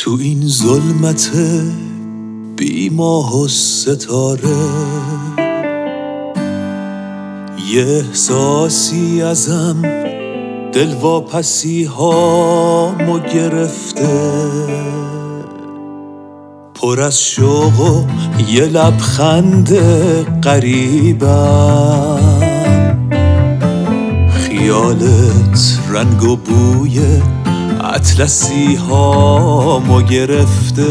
تو این ظلمت بی ماه و ستاره یه احساسی ازم دلواپسی هامو گرفته، پر از شوق و یه لبخند غریبم، خیالت رنگ و بوی اطلسی هامو گرفته.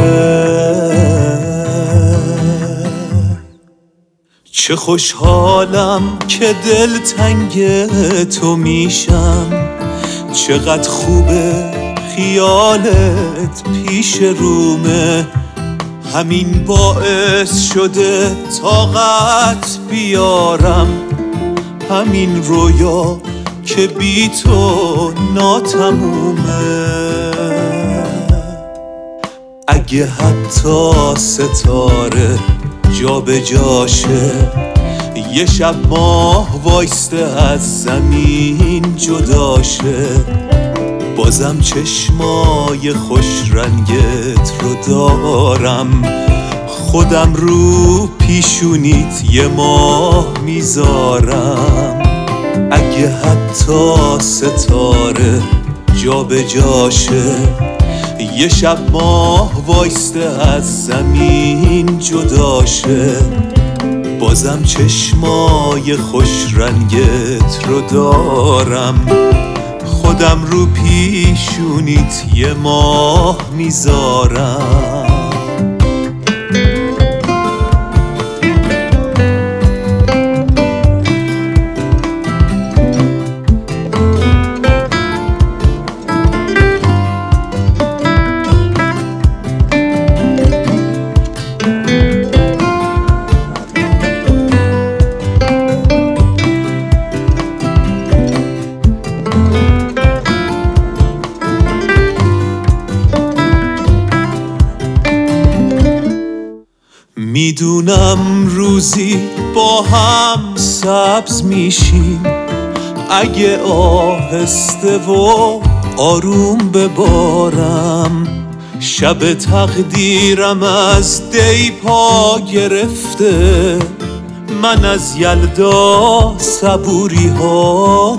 چه خوشحالم که دلتنگ تو میشم، چقدر خوبه خیالت پیش رومه، همین باعث شده طاقت بیارم همین رویا که بی تو ناتمومه. اگه حتی ستاره جا به جاشه، یه شب ماه وایسته از زمین جداشه، بازم چشمای خوش رنگت رو دارم، خودم رو پیشونیت یه ماه میذارم. اگه حتی ستاره جا به جاشه، یه شب ماه وایسته از زمین جداشه، بازم چشمای خوش رنگت رو دارم، خودم رو پیشونیت یه ماه میذارم. میدونم روزی با هم سبز میشیم، اگه آهسته و آروم ببارم، شب تقدیرم از دی پا گرفته، من از یلدا صبوری ها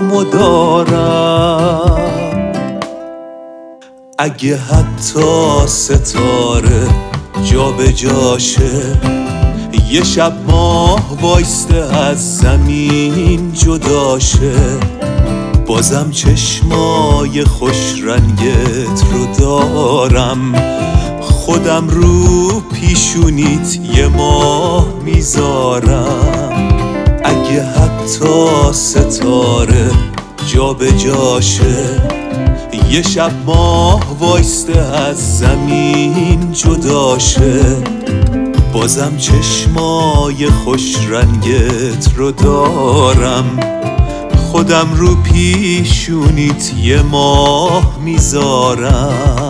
مدارم. اگه حتی ستاره جا به جاشه، یه شب ماه وایسته از زمین جداشه، بازم چشمای خوش رنگت رو دارم، خودم رو پیشونیت یه ماه میذارم. اگه حتی ستاره جا به جاشه، یه شب ماه وایسته از زمین جداشه، بازم چشمای خوش رنگت رو دارم، خودم رو پیشونیت یه ماه میذارم.